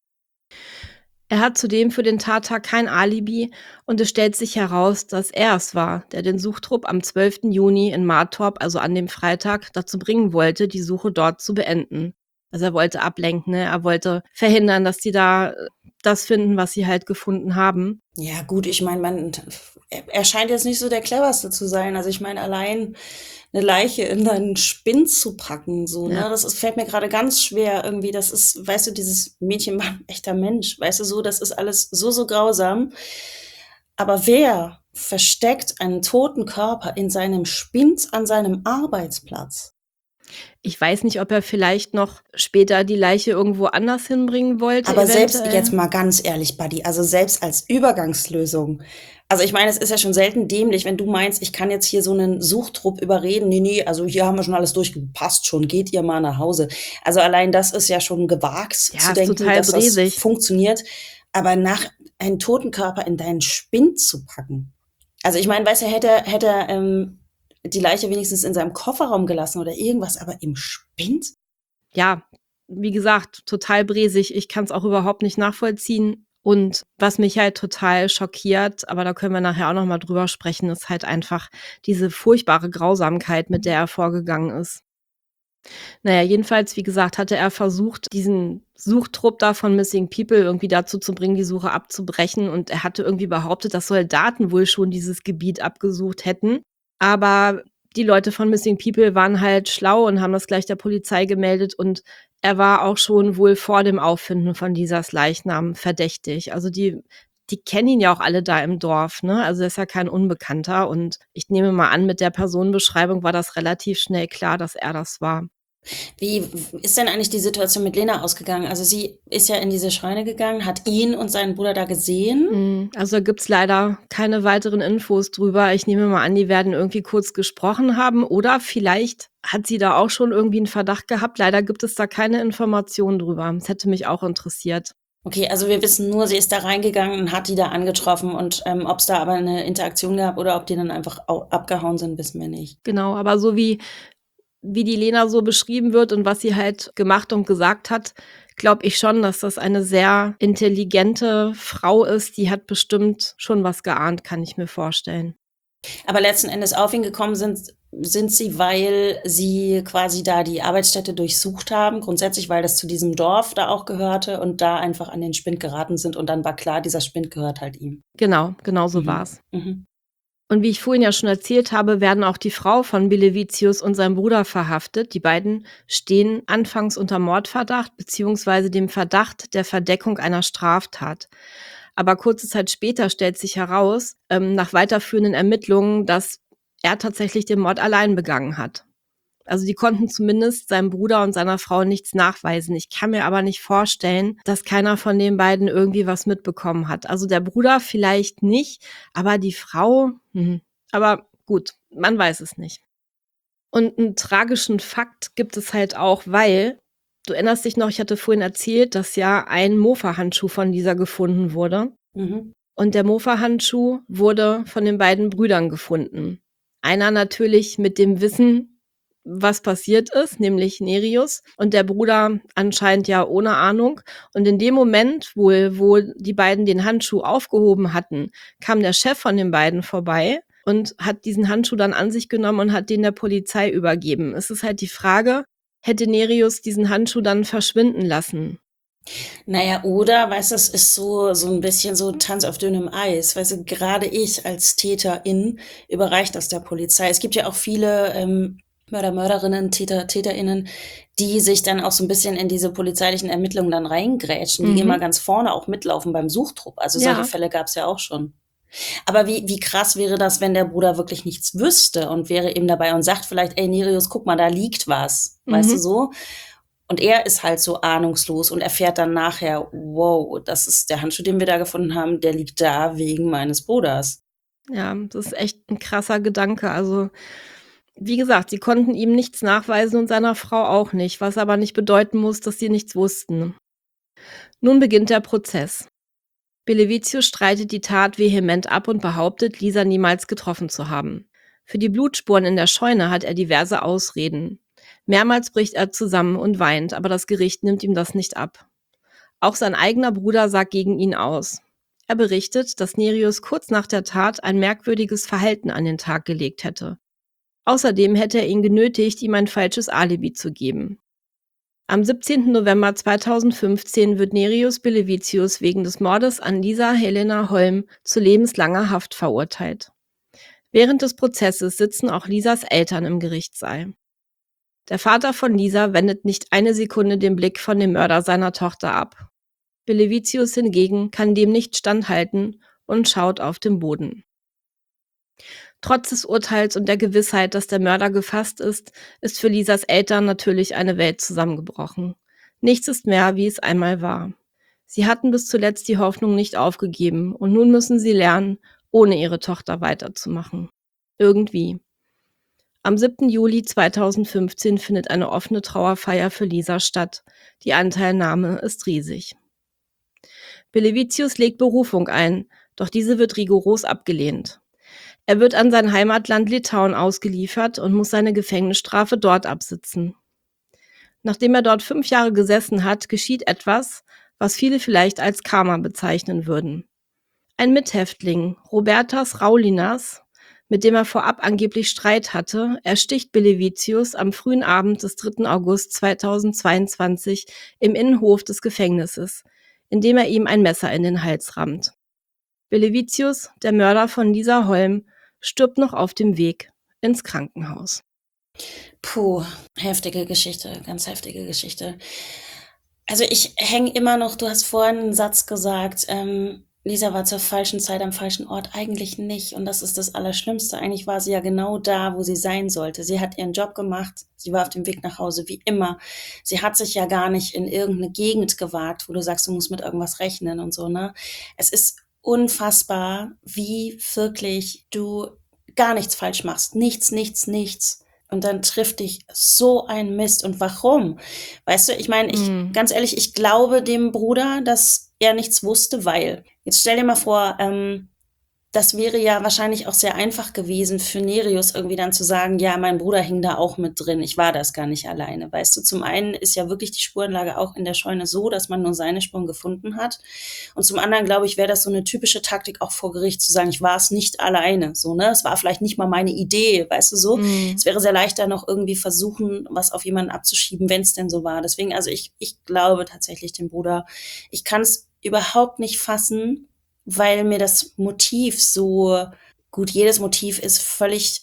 S2: Er hat zudem für den Tattag kein Alibi und es stellt sich heraus, dass er es war, der den Suchtrupp am zwölften Juni in Martorp, also an dem Freitag, dazu bringen wollte, die Suche dort zu beenden. Also er wollte ablenken, ne? Er wollte verhindern, dass die da das finden, was sie halt gefunden haben.
S3: Ja, gut, ich meine, man, er scheint jetzt nicht so der Cleverste zu sein. Also ich meine, allein eine Leiche in deinen Spind zu packen, so,
S2: Ja.
S3: ne, das ist, fällt mir gerade ganz schwer irgendwie. Das ist, weißt du, dieses Mädchen war ein echter Mensch, weißt du, so, das ist alles so, so grausam. Aber wer versteckt einen toten Körper in seinem Spind an seinem Arbeitsplatz?
S2: Ich weiß nicht, ob er vielleicht noch später die Leiche irgendwo anders hinbringen wollte.
S3: Aber selbst,
S2: eventuell.
S3: jetzt mal ganz ehrlich, Buddy, also selbst als Übergangslösung. Also ich meine, es ist ja schon selten dämlich, wenn du meinst, ich kann jetzt hier so einen Suchtrupp überreden. Nee, nee, also hier haben wir schon alles durchgepasst, schon geht ihr mal nach Hause. Also allein das ist ja schon gewagt
S2: Ja,
S3: zu
S2: ist
S3: denken,
S2: total
S3: dass das
S2: bresig.
S3: funktioniert. Aber nach einen toten Körper in deinen Spind zu packen. Also ich meine, weißt du, hätte er, hätte er ähm, die Leiche wenigstens in seinem Kofferraum gelassen oder irgendwas, aber im Spind?
S2: Ja, wie gesagt, total bresig. Ich kann es auch überhaupt nicht nachvollziehen. Und was mich halt total schockiert, aber da können wir nachher auch noch mal drüber sprechen, ist halt einfach diese furchtbare Grausamkeit, mit der er vorgegangen ist. Naja, jedenfalls, wie gesagt, hatte er versucht, diesen Suchtrupp da von Missing People irgendwie dazu zu bringen, die Suche abzubrechen. Und er hatte irgendwie behauptet, dass Soldaten wohl schon dieses Gebiet abgesucht hätten. Aber die Leute von Missing People waren halt schlau und haben das gleich der Polizei gemeldet. Und er war auch schon wohl vor dem Auffinden von Lisas Leichnam verdächtig. Also die, die kennen ihn ja auch alle da im Dorf, ne? Also er ist ja kein Unbekannter. Und ich nehme mal an, mit der Personenbeschreibung war das relativ schnell klar, dass er das war.
S3: Wie ist denn eigentlich die Situation mit Lena ausgegangen? Also sie ist ja in diese Scheune gegangen, hat ihn und seinen Bruder da gesehen.
S2: Mm, Also da gibt's leider keine weiteren Infos drüber. Ich nehme mal an, die werden irgendwie kurz gesprochen haben oder vielleicht hat sie da auch schon irgendwie einen Verdacht gehabt. Leider gibt es da keine Informationen drüber. Das hätte mich auch interessiert.
S3: Okay, also wir wissen nur, sie ist da reingegangen und hat die da angetroffen und ähm, ob es da aber eine Interaktion gab oder ob die dann einfach au- abgehauen sind, wissen wir nicht.
S2: Genau, aber so wie, wie die Lena so beschrieben wird und was sie halt gemacht und gesagt hat, glaube ich schon, dass das eine sehr intelligente Frau ist. Die hat bestimmt schon was geahnt, kann ich mir vorstellen.
S3: Aber letzten Endes auf ihn gekommen sind, sind sie, weil sie quasi da die Arbeitsstätte durchsucht haben, grundsätzlich, weil das zu diesem Dorf da auch gehörte und da einfach an den Spind geraten sind und dann war klar, dieser Spind gehört halt ihm.
S2: Genau, genau so
S3: Mhm.
S2: war's.
S3: Mhm.
S2: Und wie ich vorhin ja schon erzählt habe, werden auch die Frau von Bilevicius und sein Bruder verhaftet. Die beiden stehen anfangs unter Mordverdacht beziehungsweise dem Verdacht der Verdeckung einer Straftat. Aber kurze Zeit später stellt sich heraus, ähm, nach weiterführenden Ermittlungen, dass er tatsächlich den Mord allein begangen hat. Also die konnten zumindest seinem Bruder und seiner Frau nichts nachweisen. Ich kann mir aber nicht vorstellen, dass keiner von den beiden irgendwie was mitbekommen hat. Also der Bruder vielleicht nicht, aber die Frau, hm. Aber gut, man weiß es nicht. Und einen tragischen Fakt gibt es halt auch, weil, du erinnerst dich noch, ich hatte vorhin erzählt, dass ja ein Mofa-Handschuh von Lisa gefunden wurde.
S3: Mhm.
S2: Und der Mofa-Handschuh wurde von den beiden Brüdern gefunden. Einer natürlich mit dem Wissen, was passiert ist, nämlich Nereus, und der Bruder anscheinend ja ohne Ahnung. Und in dem Moment, wo, wo die beiden den Handschuh aufgehoben hatten, kam der Chef von den beiden vorbei und hat diesen Handschuh dann an sich genommen und hat den der Polizei übergeben. Es ist halt die Frage, hätte Nereus diesen Handschuh dann verschwinden lassen?
S3: Naja, oder, weißt du, es ist so, so ein bisschen so Tanz auf dünnem Eis. Weißt du, gerade ich als Täterin überreicht das der Polizei. Es gibt ja auch viele ähm, Mörder, Mörderinnen, Täter, TäterInnen, die sich dann auch so ein bisschen in diese polizeilichen Ermittlungen dann reingrätschen, die
S2: Mhm.
S3: immer ganz vorne auch mitlaufen beim Suchtrupp. Also
S2: Ja.
S3: solche Fälle gab es ja auch schon. Aber wie, wie krass wäre das, wenn der Bruder wirklich nichts wüsste und wäre eben dabei und sagt vielleicht, ey Nereus, guck mal, da liegt was. Weißt
S2: Mhm.
S3: du so? Und er ist halt so ahnungslos und erfährt dann nachher, wow, das ist der Handschuh, den wir da gefunden haben, der liegt da wegen meines Bruders.
S2: Ja, das ist echt ein krasser Gedanke. Also, wie gesagt, sie konnten ihm nichts nachweisen und seiner Frau auch nicht, was aber nicht bedeuten muss, dass sie nichts wussten. Nun beginnt der Prozess. Bilevicius streitet die Tat vehement ab und behauptet, Lisa niemals getroffen zu haben. Für die Blutspuren in der Scheune hat er diverse Ausreden. Mehrmals bricht er zusammen und weint, aber das Gericht nimmt ihm das nicht ab. Auch sein eigener Bruder sagt gegen ihn aus. Er berichtet, dass Nereus kurz nach der Tat ein merkwürdiges Verhalten an den Tag gelegt hätte. Außerdem hätte er ihn genötigt, ihm ein falsches Alibi zu geben. Am siebzehnten November zweitausendfünfzehn wird Nereus Bilevicius wegen des Mordes an Lisa Helena Holm zu lebenslanger Haft verurteilt. Während des Prozesses sitzen auch Lisas Eltern im Gerichtssaal. Der Vater von Lisa wendet nicht eine Sekunde den Blick von dem Mörder seiner Tochter ab. Bilevicius hingegen kann dem nicht standhalten und schaut auf den Boden. Trotz des Urteils und der Gewissheit, dass der Mörder gefasst ist, ist für Lisas Eltern natürlich eine Welt zusammengebrochen. Nichts ist mehr, wie es einmal war. Sie hatten bis zuletzt die Hoffnung nicht aufgegeben und nun müssen sie lernen, ohne ihre Tochter weiterzumachen. Irgendwie. Am siebten Juli zweitausendfünfzehn findet eine offene Trauerfeier für Lisa statt. Die Anteilnahme ist riesig. Bilevicius legt Berufung ein, doch diese wird rigoros abgelehnt. Er wird an sein Heimatland Litauen ausgeliefert und muss seine Gefängnisstrafe dort absitzen. Nachdem er dort fünf Jahre gesessen hat, geschieht etwas, was viele vielleicht als Karma bezeichnen würden. Ein Mithäftling, Robertas Raulinas, mit dem er vorab angeblich Streit hatte, ersticht Bilevicius am frühen Abend des dritten August zweitausendzweiundzwanzig im Innenhof des Gefängnisses, indem er ihm ein Messer in den Hals rammt. Bilevicius, der Mörder von Lisa Holm, stirbt noch auf dem Weg ins Krankenhaus.
S3: Puh, heftige Geschichte, ganz heftige Geschichte. Also ich hänge immer noch, du hast vorhin einen Satz gesagt, ähm, Lisa war zur falschen Zeit am falschen Ort. Eigentlich nicht. Und das ist das Allerschlimmste. Eigentlich war sie ja genau da, wo sie sein sollte. Sie hat ihren Job gemacht. Sie war auf dem Weg nach Hause, wie immer. Sie hat sich ja gar nicht in irgendeine Gegend gewagt, wo du sagst, du musst mit irgendwas rechnen und so, ne? Es ist unfassbar, wie wirklich du gar nichts falsch machst. Nichts, nichts, nichts. Und dann trifft dich so ein Mist. Und warum? Weißt du, ich meine, ich,
S2: Mm.
S3: ganz ehrlich, ich glaube dem Bruder, dass er nichts wusste, weil, jetzt stell dir mal vor, ähm, das wäre ja wahrscheinlich auch sehr einfach gewesen für Nereus irgendwie dann zu sagen, ja, mein Bruder hing da auch mit drin, ich war das gar nicht alleine, weißt du. Zum einen ist ja wirklich die Spurenlage auch in der Scheune so, dass man nur seine Spuren gefunden hat. Und zum anderen, glaube ich, wäre das so eine typische Taktik auch vor Gericht, zu sagen, ich war es nicht alleine, so, ne. Es war vielleicht nicht mal meine Idee, weißt du so.
S2: Mm.
S3: Es wäre sehr leicht, da noch irgendwie versuchen, was auf jemanden abzuschieben, wenn es denn so war. Deswegen, also ich, ich glaube tatsächlich dem Bruder, ich kann es überhaupt nicht fassen, weil mir das Motiv so gut, jedes Motiv ist völlig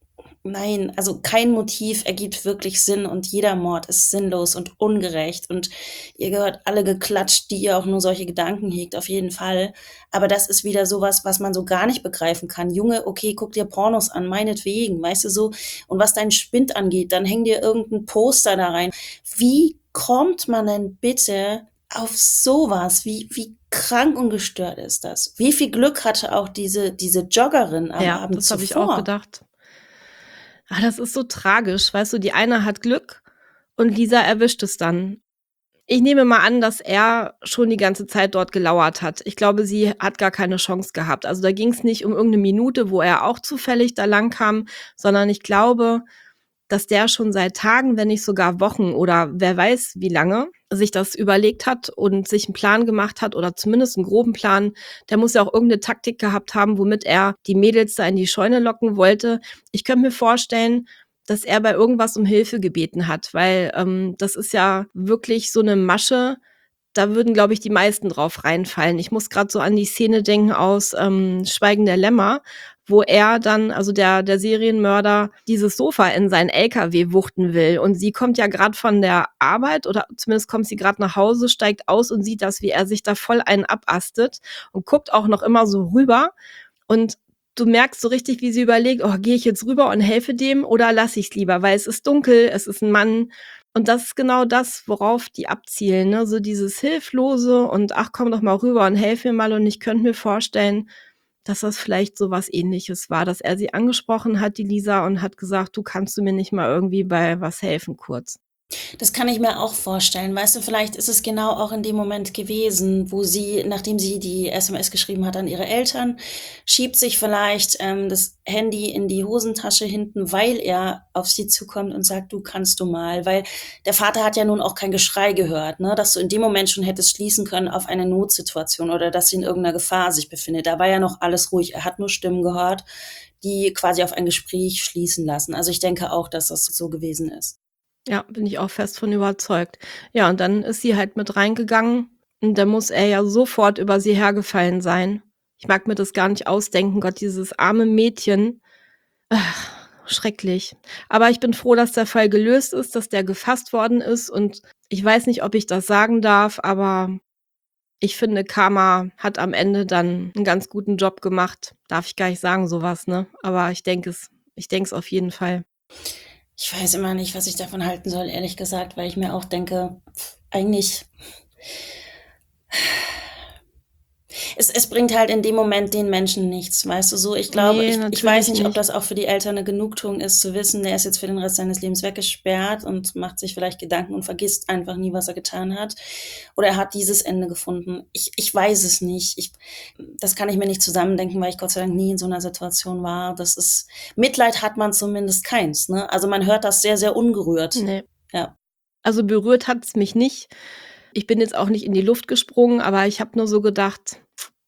S3: nein, also kein Motiv ergibt wirklich Sinn und jeder Mord ist sinnlos und ungerecht und ihr gehört alle geklatscht, die ihr auch nur solche Gedanken hegt, auf jeden Fall. Aber das ist wieder so was, was man so gar nicht begreifen kann. Junge, okay, guck dir Pornos an, meinetwegen, weißt du so. Und was deinen Spind angeht, dann häng dir irgendein Poster da rein. Wie kommt man denn bitte auf sowas? Wie, wie krank und gestört ist das? Wie viel Glück hatte auch diese, diese Joggerin am
S2: Ja,
S3: Abend
S2: das habe ich auch
S3: zuvor?
S2: gedacht. Ah, das ist so tragisch, weißt du, die eine hat Glück und Lisa erwischt es dann. Ich nehme mal an, dass er schon die ganze Zeit dort gelauert hat. Ich glaube, sie hat gar keine Chance gehabt. Also da ging es nicht um irgendeine Minute, wo er auch zufällig da lang kam, sondern ich glaube, dass der schon seit Tagen, wenn nicht sogar Wochen oder wer weiß wie lange, sich das überlegt hat und sich einen Plan gemacht hat oder zumindest einen groben Plan. Der muss ja auch irgendeine Taktik gehabt haben, womit er die Mädels da in die Scheune locken wollte. Ich könnte mir vorstellen, dass er bei irgendwas um Hilfe gebeten hat, weil ähm, das ist ja wirklich so eine Masche. Da würden, glaube ich, die meisten drauf reinfallen. Ich muss gerade so an die Szene denken aus ähm, Schweigen der Lämmer, wo er dann, also der, der Serienmörder, dieses Sofa in seinen L K W wuchten will. Und sie kommt ja gerade von der Arbeit oder zumindest kommt sie gerade nach Hause, steigt aus und sieht das, wie er sich da voll einen abastet und guckt auch noch immer so rüber. Und du merkst so richtig, wie sie überlegt, oh, gehe ich jetzt rüber und helfe dem oder lasse ich es lieber, weil es ist dunkel, es ist ein Mann. Und das ist genau das, worauf die abzielen, ne? So dieses Hilflose und ach, komm doch mal rüber und helf mir mal. Und ich könnte mir vorstellen, dass das vielleicht so was Ähnliches war, dass er sie angesprochen hat, die Lisa, und hat gesagt, du kannst du mir nicht mal irgendwie bei was helfen kurz.
S3: Das kann ich mir auch vorstellen. Weißt du, vielleicht ist es genau auch in dem Moment gewesen, wo sie, nachdem sie die S M S geschrieben hat an ihre Eltern, schiebt sich vielleicht ähm, das Handy in die Hosentasche hinten, weil er auf sie zukommt und sagt, du kannst du mal. Weil der Vater hat ja nun auch kein Geschrei gehört, ne? Dass du in dem Moment schon hättest schließen können auf eine Notsituation oder dass sie in irgendeiner Gefahr sich befindet. Da war ja noch alles ruhig. Er hat nur Stimmen gehört, die quasi auf ein Gespräch schließen lassen. Also ich denke auch, dass das so gewesen ist.
S2: Ja, bin ich auch fest von überzeugt. Ja, und dann ist sie halt mit reingegangen und dann muss er ja sofort über sie hergefallen sein. Ich mag mir das gar nicht ausdenken, Gott, dieses arme Mädchen. Ach, schrecklich. Aber ich bin froh, dass der Fall gelöst ist, dass der gefasst worden ist und ich weiß nicht, ob ich das sagen darf, aber ich finde, Karma hat am Ende dann einen ganz guten Job gemacht. Darf ich gar nicht sagen, sowas, ne? Aber ich denke es, ich denke es auf jeden Fall.
S3: Ich weiß immer nicht, was ich davon halten soll, ehrlich gesagt, weil ich mir auch denke, pff, eigentlich, es, es bringt halt in dem Moment den Menschen nichts, weißt du so. Ich glaube,
S2: Nee,
S3: ich, ich
S2: natürlich
S3: weiß nicht, ob
S2: nicht.
S3: das auch für die Eltern eine Genugtuung ist, zu wissen, der ist jetzt für den Rest seines Lebens weggesperrt und macht sich vielleicht Gedanken und vergisst einfach nie, was er getan hat. Oder er hat dieses Ende gefunden. Ich, ich weiß es nicht. Ich, das kann ich mir nicht zusammendenken, weil ich Gott sei Dank nie in so einer Situation war. Das ist, Mitleid hat man zumindest keins, ne? Also man hört das sehr, sehr ungerührt.
S2: Nee.
S3: Ja.
S2: Also berührt hat's mich nicht. Ich bin jetzt auch nicht in die Luft gesprungen, aber ich habe nur so gedacht,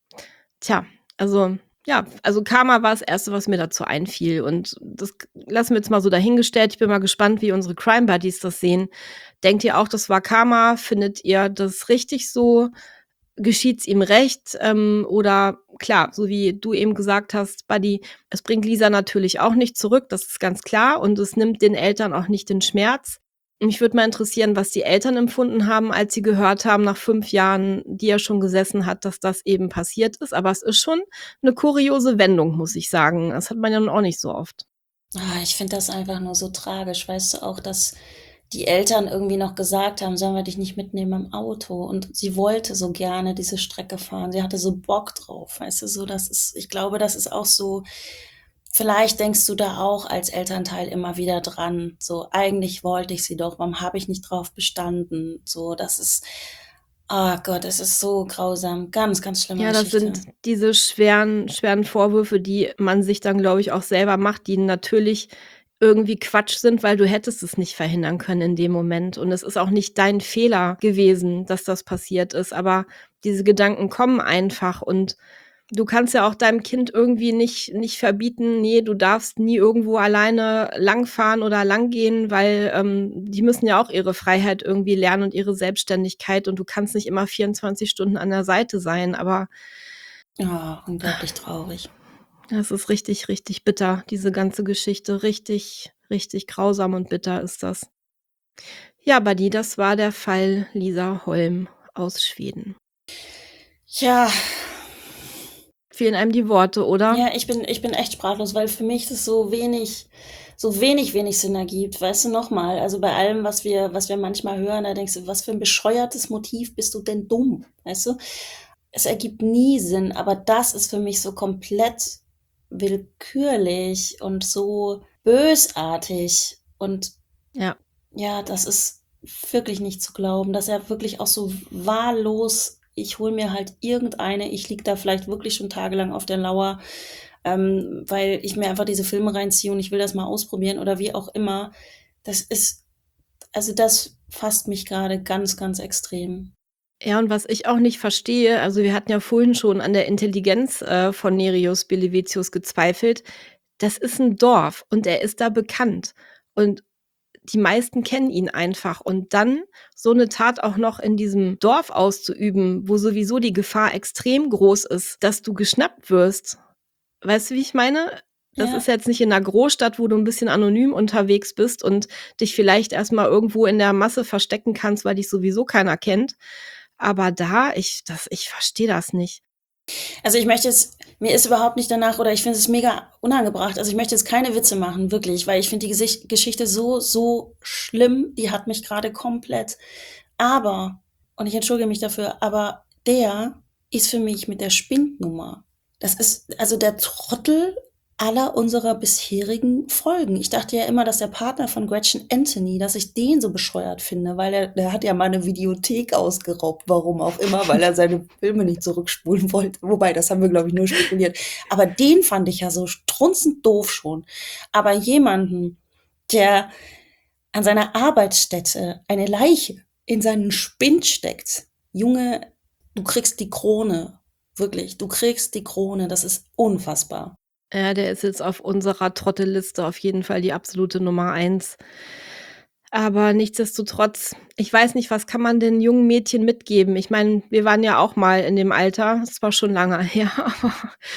S2: tja, also ja, also Karma war das Erste, was mir dazu einfiel. Und das lassen wir jetzt mal so dahingestellt. Ich bin mal gespannt, wie unsere Crime Buddies das sehen. Denkt ihr auch, das war Karma? Findet ihr das richtig so? Geschieht's ihm recht? Ähm, oder klar, so wie du eben gesagt hast, Buddy, es bringt Lisa natürlich auch nicht zurück, das ist ganz klar. Und es nimmt den Eltern auch nicht den Schmerz. Mich würde mal interessieren, was die Eltern empfunden haben, als sie gehört haben, nach fünf Jahren, die er schon gesessen hat, dass das eben passiert ist. Aber es ist schon eine kuriose Wendung, muss ich sagen. Das hat man ja nun auch nicht so oft.
S3: Ah, ich finde das einfach nur so tragisch. Weißt du auch, dass die Eltern irgendwie noch gesagt haben, sollen wir dich nicht mitnehmen im Auto? Und sie wollte so gerne diese Strecke fahren. Sie hatte so Bock drauf, weißt du, so, das ist, ich glaube, das ist auch so, vielleicht denkst du da auch als Elternteil immer wieder dran. So, eigentlich wollte ich sie doch, warum habe ich nicht drauf bestanden? So, das ist, ah Gott, es ist so grausam. Ganz, ganz schlimme
S2: Ja, das
S3: Geschichte.
S2: sind diese schweren schweren Vorwürfe, die man sich dann, glaube ich, auch selber macht, die natürlich irgendwie Quatsch sind, weil du hättest es nicht verhindern können in dem Moment. Und es ist auch nicht dein Fehler gewesen, dass das passiert ist. Aber diese Gedanken kommen einfach und du kannst ja auch deinem Kind irgendwie nicht nicht verbieten: „Nee, du darfst nie irgendwo alleine langfahren oder langgehen“, weil, ähm, die müssen ja auch ihre Freiheit irgendwie lernen und ihre Selbstständigkeit und du kannst nicht immer vierundzwanzig Stunden an der Seite sein, aber
S3: Ja, unglaublich traurig.
S2: Das ist richtig, richtig bitter, diese ganze Geschichte. Richtig, richtig grausam und bitter ist das. Ja, Buddy, das war der Fall Lisa Holm aus Schweden.
S3: Ja,
S2: Fehlen einem die Worte, oder?
S3: ja, ich bin, ich bin echt sprachlos, weil für mich das so wenig, so wenig, wenig Sinn ergibt. Weißt du, nochmal, also bei allem, was wir, was wir manchmal hören, da denkst du, was für ein bescheuertes Motiv bist du denn dumm? Weißt du? Es ergibt nie Sinn, aber das ist für mich so komplett willkürlich und so bösartig. Und
S2: Ja.
S3: ja, das ist wirklich nicht zu glauben, dass er wirklich auch so wahllos, ich hole mir halt irgendeine, ich liege da vielleicht wirklich schon tagelang auf der Lauer, ähm, weil ich mir einfach diese Filme reinziehe und ich will das mal ausprobieren oder wie auch immer. Das ist, also das fasst mich gerade ganz, ganz extrem.
S2: Ja, und was ich auch nicht verstehe, also wir hatten ja vorhin schon an der Intelligenz äh, von Nereus Belevicius gezweifelt. Das ist ein Dorf und er ist da bekannt. Und die meisten kennen ihn einfach. Und dann so eine Tat auch noch in diesem Dorf auszuüben, wo sowieso die Gefahr extrem groß ist, dass du geschnappt wirst. Weißt du, wie ich meine? Das
S3: Ja.
S2: ist jetzt nicht in 'ner Großstadt, wo du ein bisschen anonym unterwegs bist und dich vielleicht erst mal irgendwo in der Masse verstecken kannst, weil dich sowieso keiner kennt. Aber da, ich das ich verstehe das nicht.
S3: Also ich möchte jetzt, mir ist überhaupt nicht danach, oder ich finde es mega unangebracht. Also ich möchte jetzt keine Witze machen, wirklich, weil ich finde die Gesicht Geschichte so, so schlimm. Die hat mich gerade komplett. Aber, und ich entschuldige mich dafür, aber der ist für mich mit der Spindnummer. Das ist also der Trottel aller unserer bisherigen Folgen. Ich dachte ja immer, dass der Partner von Gretchen Anthony, dass ich den so bescheuert finde, weil er, der hat ja mal eine Videothek ausgeraubt, warum auch immer, weil er seine Filme nicht zurückspulen wollte. Wobei, das haben wir, glaube ich, nur spekuliert. Aber den fand ich ja so strunzend doof schon. Aber jemanden, der an seiner Arbeitsstätte eine Leiche in seinen Spind steckt, Junge, du kriegst die Krone. Wirklich, du kriegst die Krone. Das ist unfassbar.
S2: Ja, der ist jetzt auf unserer Trottelliste auf jeden Fall die absolute Nummer eins. Aber nichtsdestotrotz, ich weiß nicht, was kann man den jungen Mädchen mitgeben? Ich meine, wir waren ja auch mal in dem Alter, das war schon lange her, aber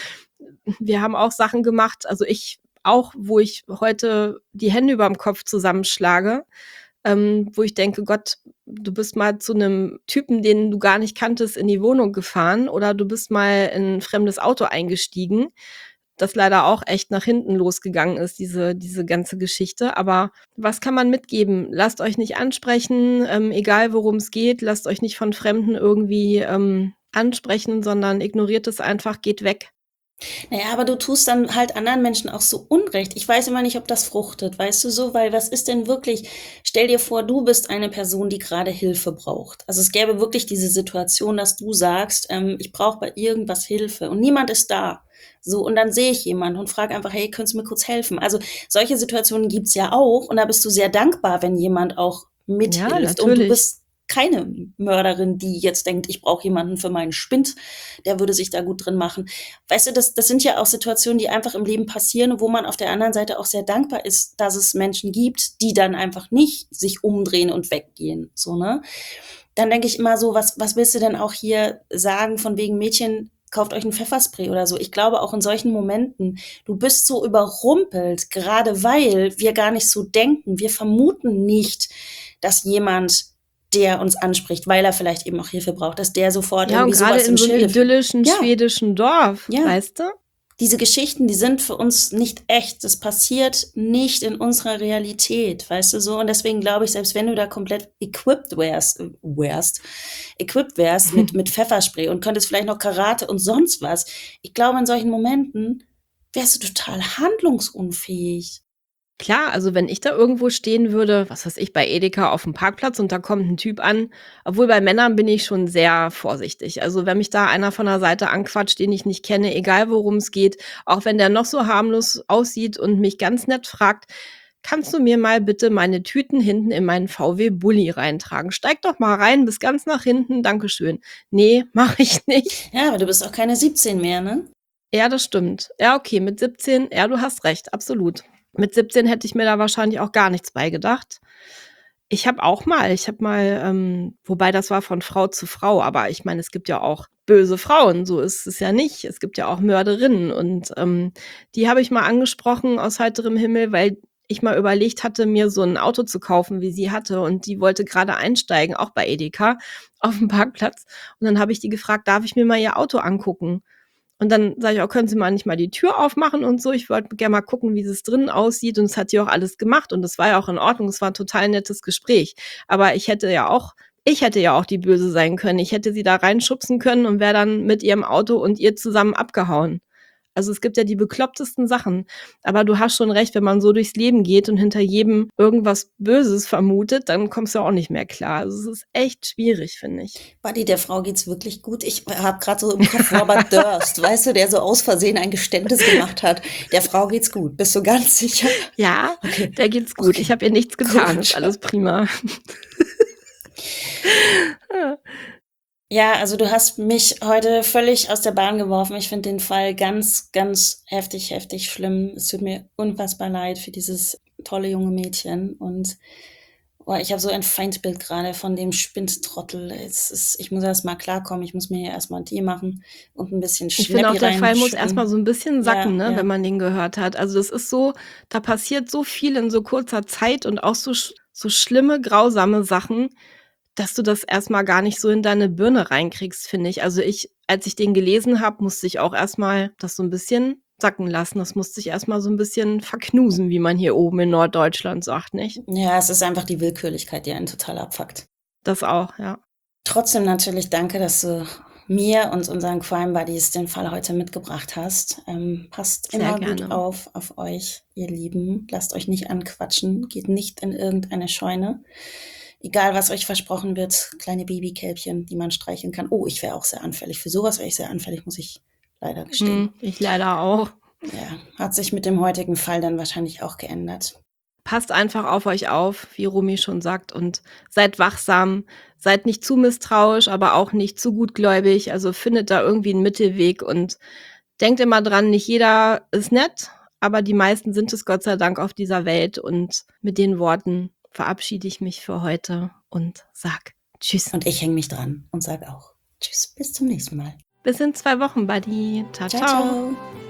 S2: wir haben auch Sachen gemacht, also ich auch, wo ich heute die Hände überm Kopf zusammenschlage, ähm, wo ich denke: „Gott, du bist mal zu 'nem Typen, den du gar nicht kanntest, in die Wohnung gefahren oder du bist mal in 'n fremdes Auto eingestiegen“, das leider auch echt nach hinten losgegangen ist, diese diese ganze Geschichte. Aber was kann man mitgeben? Lasst euch nicht ansprechen, ähm, egal worum's geht. Lasst euch nicht von Fremden irgendwie, ähm, ansprechen, sondern ignoriert es einfach, geht weg.
S3: Naja, aber du tust dann halt anderen Menschen auch so Unrecht. Ich weiß immer nicht, ob das fruchtet, weißt du so? Weil was ist denn wirklich, stell dir vor, du bist eine Person, die gerade Hilfe braucht. Also es gäbe wirklich diese Situation, dass du sagst, ähm, ich brauche bei irgendwas Hilfe und niemand ist da. So, und dann sehe ich jemanden und frage einfach, hey, könntest du mir kurz helfen? Also solche Situationen gibt's ja auch und da bist du sehr dankbar, wenn jemand auch
S2: Ja,
S3: mithilft. Und du
S2: natürlich.
S3: bist keine Mörderin, die jetzt denkt, ich brauche jemanden für meinen Spind, der würde sich da gut drin machen. Weißt du, das, das sind ja auch Situationen, die einfach im Leben passieren, wo man auf der anderen Seite auch sehr dankbar ist, dass es Menschen gibt, die dann einfach nicht sich umdrehen und weggehen. So, ne? Dann denke ich immer so, was, was willst du denn auch hier sagen von wegen Mädchen, kauft euch ein Pfefferspray oder so. Ich glaube auch in solchen Momenten, du bist so überrumpelt, gerade weil wir gar nicht so denken. Wir vermuten nicht, dass jemand, der uns anspricht, weil er vielleicht eben auch Hilfe braucht, dass der sofort
S2: Ja, und
S3: irgendwie
S2: gerade
S3: sowas im
S2: in so 'nem
S3: Schilde führt.
S2: idyllischen
S3: Ja,
S2: schwedischen Dorf,
S3: ja.
S2: weißt du?
S3: Diese Geschichten, die sind für uns nicht echt. Das passiert nicht in unserer Realität, weißt du so? Und deswegen glaube ich, selbst wenn du da komplett equipped wärst, äh, wärst, equipped wärst mit, mit Pfefferspray und könntest vielleicht noch Karate und sonst was, ich glaube, in solchen Momenten wärst du total handlungsunfähig.
S2: Klar, also wenn ich da irgendwo stehen würde, was weiß ich, bei Edeka auf'm Parkplatz und da kommt 'n Typ an, obwohl bei Männern bin ich schon sehr vorsichtig. Also, wenn mich da einer von der Seite anquatscht, den ich nicht kenne, egal worum's geht, auch wenn der noch so harmlos aussieht und mich ganz nett fragt: „Kannst du mir mal bitte meine Tüten hinten in meinen V W Bulli reintragen? Steig doch mal rein bis ganz nach hinten, Dankeschön.“ Ne, mache ich nicht.
S3: Ja, aber du bist auch keine siebzehn mehr, ne?
S2: Ja, das stimmt. Ja, okay, mit siebzehn, ja, du hast recht, absolut. Mit siebzehn hätte ich mir da wahrscheinlich auch gar nichts bei gedacht. Ich habe auch mal ich habe mal, ähm wobei das war von Frau zu Frau, aber ich meine, es gibt ja auch böse Frauen, so ist es ja nicht. Es gibt ja auch Mörderinnen und ähm, die habe ich mal angesprochen aus heiterem Himmel, weil ich mal überlegt hatte, mir so ein Auto zu kaufen, wie sie hatte und die wollte gerade einsteigen, auch bei Edeka auf dem Parkplatz und dann habe ich die gefragt, darf ich mir mal ihr Auto angucken? Und dann sage ich auch, können Sie mal nicht mal die Tür aufmachen und so. Ich wollte gerne mal gucken, wie es drinnen aussieht. Und das hat sie auch alles gemacht. Und das war ja auch in Ordnung. Es war ein total nettes Gespräch. Aber ich hätte ja auch, ich hätte ja auch die Böse sein können. Ich hätte sie da reinschubsen können und wäre dann mit ihrem Auto und ihr zusammen abgehauen. Also es gibt ja die beklopptesten Sachen. Aber du hast schon recht, wenn man so durchs Leben geht und hinter jedem irgendwas Böses vermutet, dann kommst du auch nicht mehr klar. Also es ist echt schwierig, finde ich.
S3: Buddy, der Frau geht's wirklich gut. Ich habe gerade so im Kopf Robert Durst, weißt du, der so aus Versehen ein Geständnis gemacht hat. Der Frau geht's gut. Bist du ganz sicher?
S2: Ja,
S3: Okay.
S2: der geht's gut.
S3: Okay.
S2: Ich habe ihr nichts getan.
S3: Gut.
S2: Ist alles prima.
S3: Ja, also du hast mich heute völlig aus der Bahn geworfen. Ich finde den Fall ganz, ganz heftig, heftig schlimm. Es tut mir unfassbar leid für dieses tolle junge Mädchen. Und boah, ich habe so ein Feindbild gerade von dem Spinstrottel. Es ist, ich muss erst mal klarkommen. Ich muss mir hier erstmal einen Tee machen und ein bisschen
S2: Ich finde auch,
S3: Schnäppi
S2: der Fall muss
S3: reinschütten.
S2: erstmal so ein bisschen sacken,
S3: Ja,
S2: ne,
S3: ja.
S2: wenn man den gehört hat. Also das ist so, da passiert so viel in so kurzer Zeit und auch so, sch- so schlimme, grausame Sachen, dass du das erstmal gar nicht so in deine Birne reinkriegst, finde ich. Also ich, als ich den gelesen habe, musste ich auch erstmal das so ein bisschen sacken lassen. Das musste ich erstmal so ein bisschen verknusen, wie man hier oben in Norddeutschland sagt, nicht?
S3: Ja, es ist einfach die Willkürlichkeit, die einen total abfuckt.
S2: Das auch, ja.
S3: Trotzdem natürlich danke, dass du mir und unseren Crime Buddies den Fall heute mitgebracht hast. Ähm, passt
S2: Sehr
S3: immer
S2: gerne.
S3: gut auf auf euch, ihr Lieben. Lasst euch nicht anquatschen. Geht nicht in irgendeine Scheune. Egal, was euch versprochen wird, kleine Babykälbchen, die man streicheln kann. Oh, ich wäre auch sehr anfällig. Für sowas wäre ich sehr anfällig, muss ich leider gestehen.
S2: Hm, ich leider auch.
S3: Ja, hat sich mit dem heutigen Fall dann wahrscheinlich auch geändert.
S2: Passt einfach auf euch auf, wie Romy schon sagt, und seid wachsam, seid nicht zu misstrauisch, aber auch nicht zu gutgläubig. Also findet da irgendwie einen Mittelweg und denkt immer dran, nicht jeder ist nett, aber die meisten sind es Gott sei Dank auf dieser Welt. Und mit den Worten verabschiede ich mich für heute und sag Tschüss.
S3: Und ich hänge mich dran und sage auch Tschüss, bis zum nächsten Mal.
S2: Bis in zwei Wochen, Buddy. Ciao,
S3: Ciao,
S2: ciao.
S3: ciao.